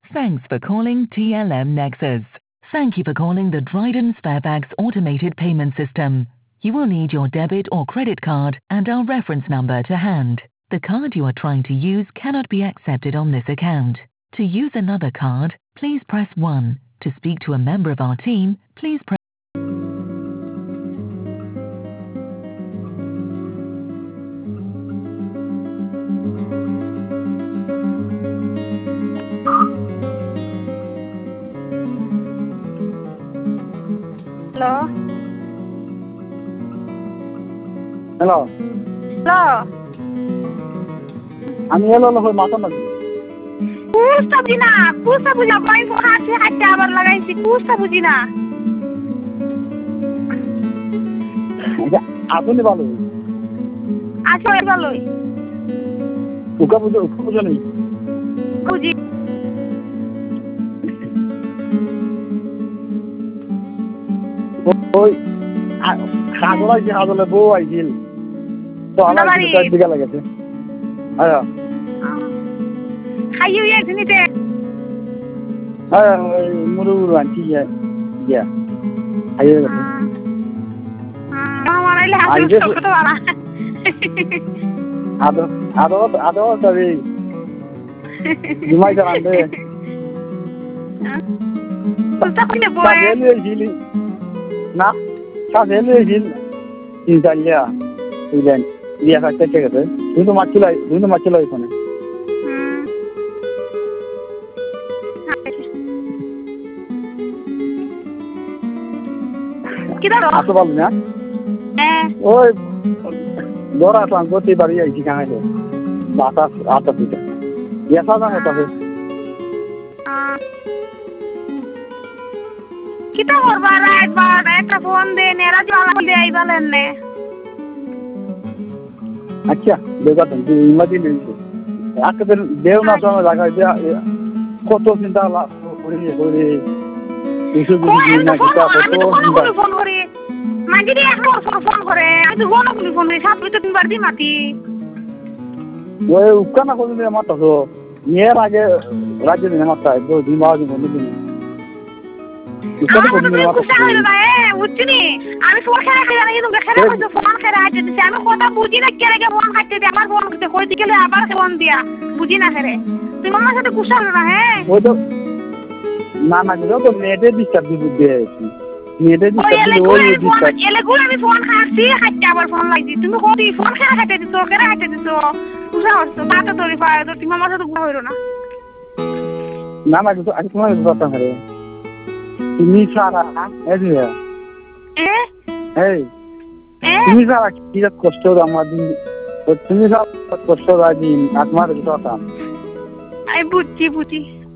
Thanks for calling TLM Nexus. Thank you for calling the Dryden Sparebags automated payment system. You will need your debit or credit card and our reference number to hand. The card you are trying to use cannot be accepted on this account. To use another card, please press 1. To speak to a member of our team, please press hello hello hello আমি এলো হই মাথা নাকি কুস্তা বুঝি না কুস্তা বুঝি না আমি ফোন হাতে হাতে আবার লাগাইছি কুস্তা বুঝি না আপনি ভালো আচ্ছা ভালোই উকা বুঝো নেই বুঝি ওই হাজলে বউ আইছিল তো আমার দিকে লাগেছে হ্যাঁ খাইও একদিনতে হ্যাঁ ওই মুরু আনছি ইয়া খাইয়ে গেছে আমার আইলে হাসি ছোট বাড়া আদো তবে জুমাই জানবে কুস্তা কইলে বয় না কাজেলে হিল ইনশাআল্লাহ বুঝলেন বিয়া কাটতে গেছে দুটো মাছিল এখানে কি দাও আসো বল না ওই দরা সাংগতি বাড়ি আইছি কানাইলে বাতাস আতা দিতে এসা জানো তবে কিতা করবা রাত বার একটা ফোন দে নেরা জ্বালা দে আইবালেন নে আচ্ছা দেখা তো ইমাদি নেই আজকে দেও না সময় লাগা কত চিন্তা করে কিছু বুঝি না কিতা কত ফোন করে মাঝে দিয়ে একবার ফোন করে আমি তো ফোন করে সাত বছর তিনবার দি মাটি ওই উকানা কোন দিন মাত্র তো এর আগে রাজ্য দিন মাত্র তো দিন বাজে বন্ধ দিন আমি ফোন খেলা খেলা কিন্তু খেলা করতে ফোন খেলা আছে আমি কথা বুঝি না কে রেখে ফোন খাইতে দে আমার ফোন করতে কই দিকে আবার ফোন দিয়া বুঝি না খেলে তুই আমার সাথে কুশল না হ্যাঁ ওই তো না তো নেটে ডিস্টার্ব দিয়ে নেটে ডিস্টার্ব ওই ডিস্টার্ব এলে গুলো আমি ফোন খাচ্ছি খাইতে আবার ফোন লাগছি তুমি কই ফোন খেলা খাইতে দিছো কেন খাইতে দিছো কুশল হচ্ছে বাতা তোরি পায় তো তুমি আমার সাথে গুলো হইরো না কিন্তু আমি তোমার কথা করে তুমি সারা এই তুমি সারা কি কষ্ট আমার দিন তুমি সারা কষ্ট দিন আপনার কথা আমি বুঝছি